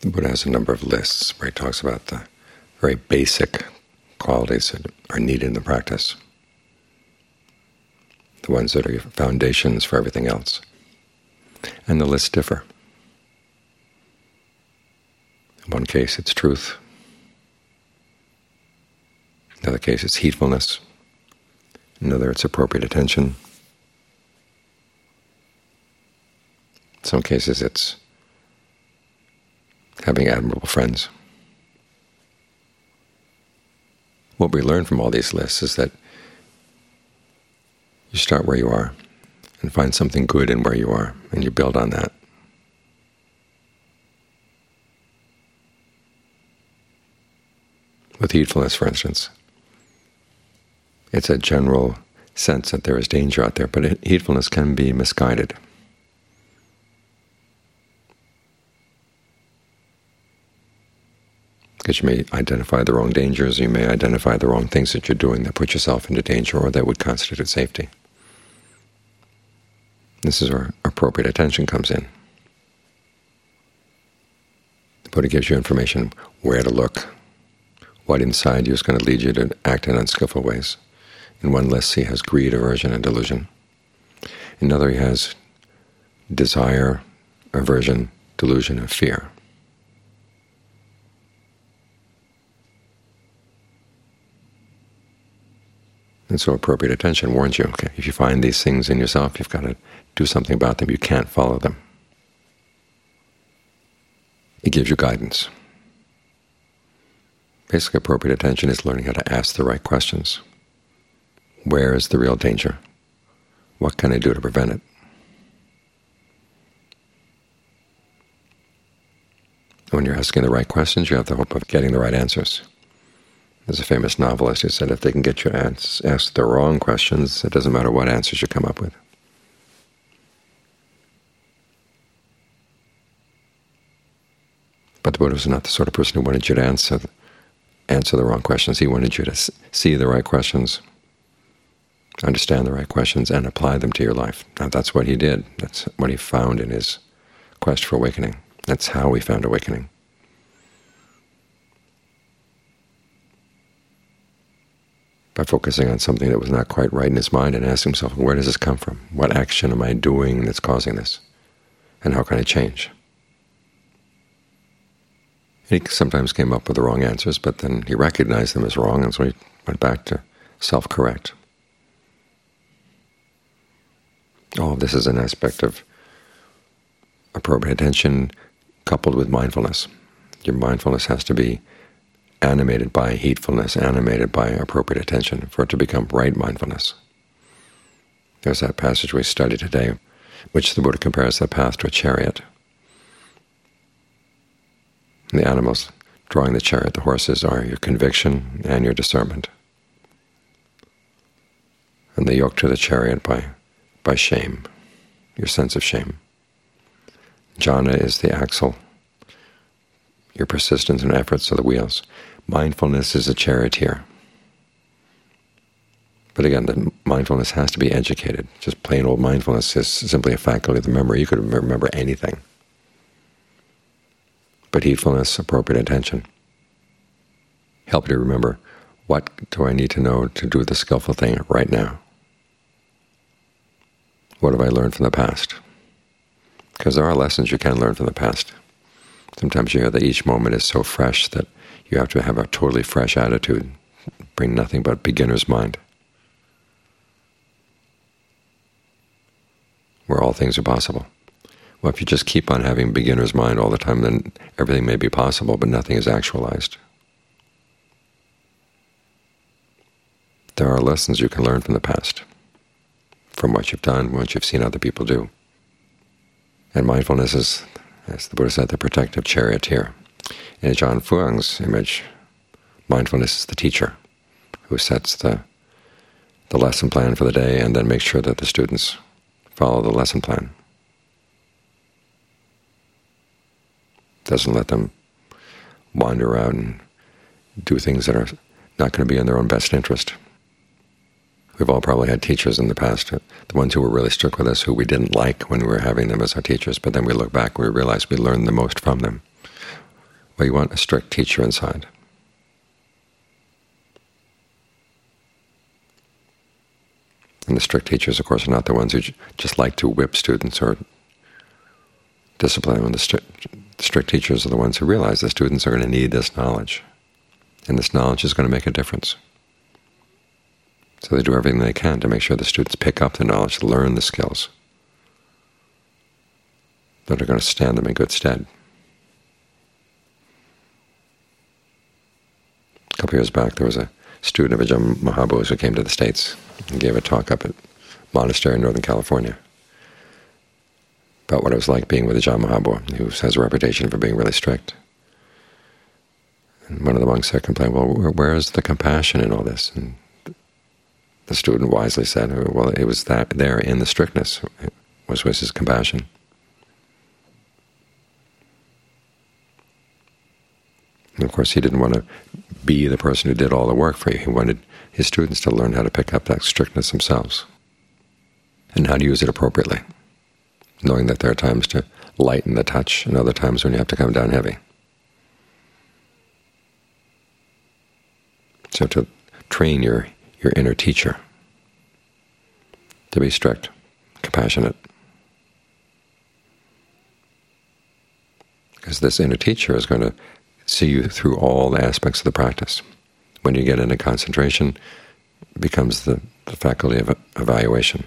The Buddha has a number of lists where he talks about the very basic qualities that are needed in the practice, the ones that are foundations for everything else. And the lists differ. In one case it's truth, in another case it's heedfulness, in another it's appropriate attention, in some cases it's having admirable friends. What we learn from all these lists is that you start where you are and find something good in where you are, and you build on that. With heedfulness, for instance, it's a general sense that there is danger out there, but heedfulness can be misguided. Because you may identify the wrong dangers, you may identify the wrong things that you're doing that put yourself into danger or that would constitute safety. This is where appropriate attention comes in. The Buddha gives you information where to look, what inside you is going to lead you to act in unskillful ways. In one list he has greed, aversion, and delusion. In another he has desire, aversion, delusion, and fear. And so appropriate attention warns you, okay, if you find these things in yourself, you've got to do something about them. You can't follow them. It gives you guidance. Basically, appropriate attention is learning how to ask the right questions. Where is the real danger? What can I do to prevent it? When you're asking the right questions, you have the hope of getting the right answers. There's a famous novelist who said if they can get you to ask the wrong questions, it doesn't matter what answers you come up with. But the Buddha was not the sort of person who wanted you to answer the wrong questions. He wanted you to see the right questions, understand the right questions, and apply them to your life. Now that's what he did. That's what he found in his quest for awakening. That's how he found awakening. By focusing on something that was not quite right in his mind and asking himself, where does this come from? What action am I doing that's causing this? And how can I change? He sometimes came up with the wrong answers, but then he recognized them as wrong, and so he went back to self-correct. All of this is an aspect of appropriate attention coupled with mindfulness. Your mindfulness has to be animated by heedfulness, animated by appropriate attention, for it to become right mindfulness. There's that passage we studied today, which the Buddha compares the path to a chariot. And the animals drawing the chariot, the horses, are your conviction and your discernment. And they yoke to the chariot by shame, your sense of shame. Jhana is the axle, your persistence and efforts are the wheels. Mindfulness is a charioteer. But again, the mindfulness has to be educated. Just plain old mindfulness is simply a faculty of the memory. You could remember anything. But heedfulness, appropriate attention, help you to remember, what do I need to know to do the skillful thing right now? What have I learned from the past? Because there are lessons you can learn from the past. Sometimes you hear that each moment is so fresh that you have to have a totally fresh attitude, bring nothing but beginner's mind, where all things are possible. Well, if you just keep on having beginner's mind all the time, then everything may be possible, but nothing is actualized. There are lessons you can learn from the past, from what you've done, what you've seen other people do. And mindfulness is, as the Buddha said, the protective charioteer. In Ajahn Fuang's image, mindfulness is the teacher who sets the lesson plan for the day and then makes sure that the students follow the lesson plan. Doesn't let them wander out and do things that are not going to be in their own best interest. We've all probably had teachers in the past, the ones who were really strict with us, who we didn't like when we were having them as our teachers, but then we look back and we realize we learned the most from them. Well, you want a strict teacher inside. And the strict teachers, of course, are not the ones who just like to whip students or discipline them. The strict teachers are the ones who realize the students are going to need this knowledge, and this knowledge is going to make a difference. So they do everything they can to make sure the students pick up the knowledge, learn the skills that are going to stand them in good stead. A couple years back, there was a student of Ajahn Mahabose who came to the States and gave a talk up at a monastery in Northern California about what it was like being with Ajahn Mahabose, who has a reputation for being really strict. And one of the monks there complained, well, where is the compassion in all this? And the student wisely said, well, it was that there in the strictness was his compassion. And of course, he didn't want to be the person who did all the work for you. He wanted his students to learn how to pick up that strictness themselves and how to use it appropriately, knowing that there are times to lighten the touch and other times when you have to come down heavy. So to train your inner teacher to be strict, compassionate. Because this inner teacher is going to see you through all the aspects of the practice. When you get into concentration, it becomes the faculty of evaluation.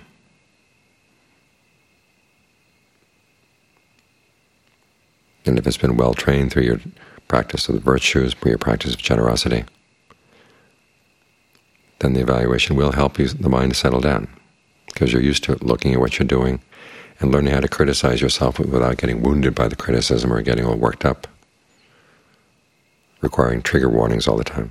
And if it's been well trained through your practice of the virtues, through your practice of generosity, then the evaluation will help you, the mind to settle down, because you're used to looking at what you're doing and learning how to criticize yourself without getting wounded by the criticism or getting all worked up, requiring trigger warnings all the time.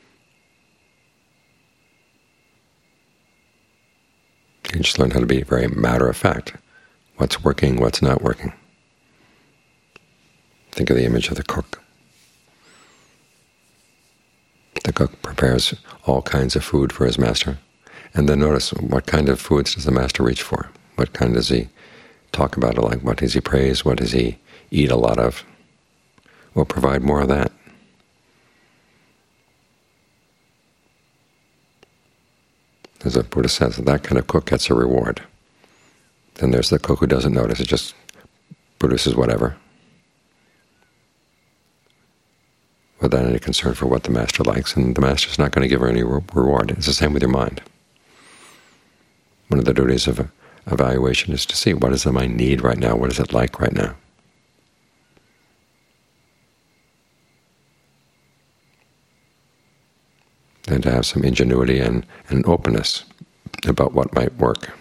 You can just learn how to be very matter-of-fact. What's working, what's not working. Think of the image of the cook. The cook prepares all kinds of food for his master, and then notice what kind of foods does the master reach for? What kind does he talk about it like? What does he praise? What does he eat a lot of? Well, provide more of that. As the Buddha says, that kind of cook gets a reward. Then there's the cook who doesn't notice, it just produces whatever, without any concern for what the master likes, and the master's not going to give her any reward. It's the same with your mind. One of the duties of evaluation is to see, what does the mind need right now? What is it like right now? And to have some ingenuity and an openness about what might work.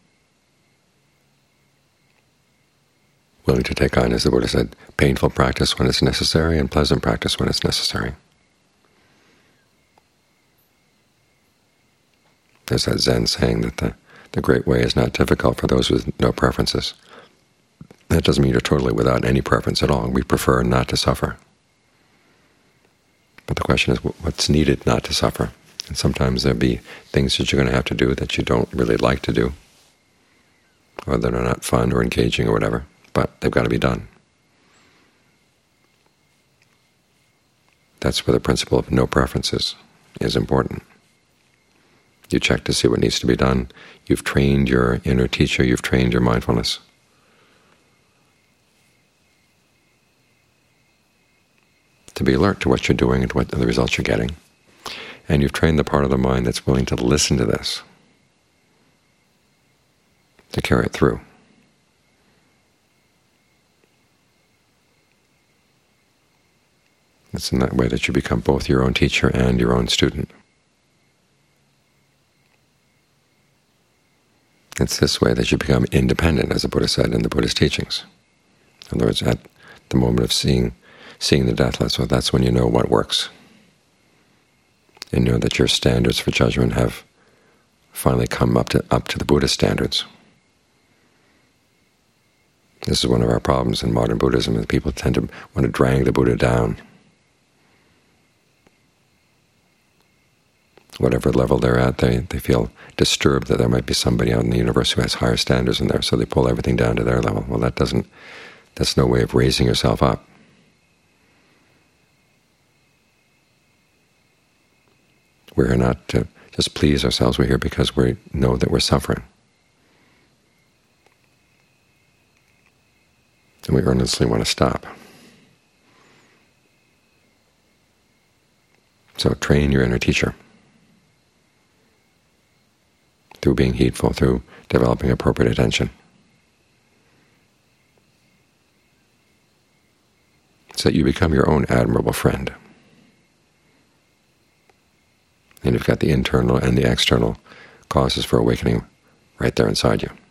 Willing to take on, as the Buddha said, painful practice when it's necessary and pleasant practice when it's necessary. There's that Zen saying that the great way is not difficult for those with no preferences. That doesn't mean you're totally without any preference at all. We prefer not to suffer. But the question is, what's needed not to suffer? And sometimes there'll be things that you're going to have to do that you don't really like to do, or that are not fun or engaging or whatever, but they've got to be done. That's where the principle of no preferences is important. You check to see what needs to be done. You've trained your inner teacher. You've trained your mindfulness. To be alert to what you're doing and to what the results you're getting. And you've trained the part of the mind that's willing to listen to this, to carry it through. It's in that way that you become both your own teacher and your own student. It's this way that you become independent, as the Buddha said in the Buddhist teachings. In other words, at the moment of seeing the deathless, well, that's when you know what works. And you know that your standards for judgment have finally come up to the Buddhist standards. This is one of our problems in modern Buddhism, that people tend to want to drag the Buddha down. Whatever level they're at, they feel disturbed that there might be somebody out in the universe who has higher standards than theirs, so they pull everything down to their level. Well, that's no way of raising yourself up. We're here not to just please ourselves. We're here because we know that we're suffering. And we earnestly want to stop. So train your inner teacher through being heedful, through developing appropriate attention, so that you become your own admirable friend. And you've got the internal and the external causes for awakening right there inside you.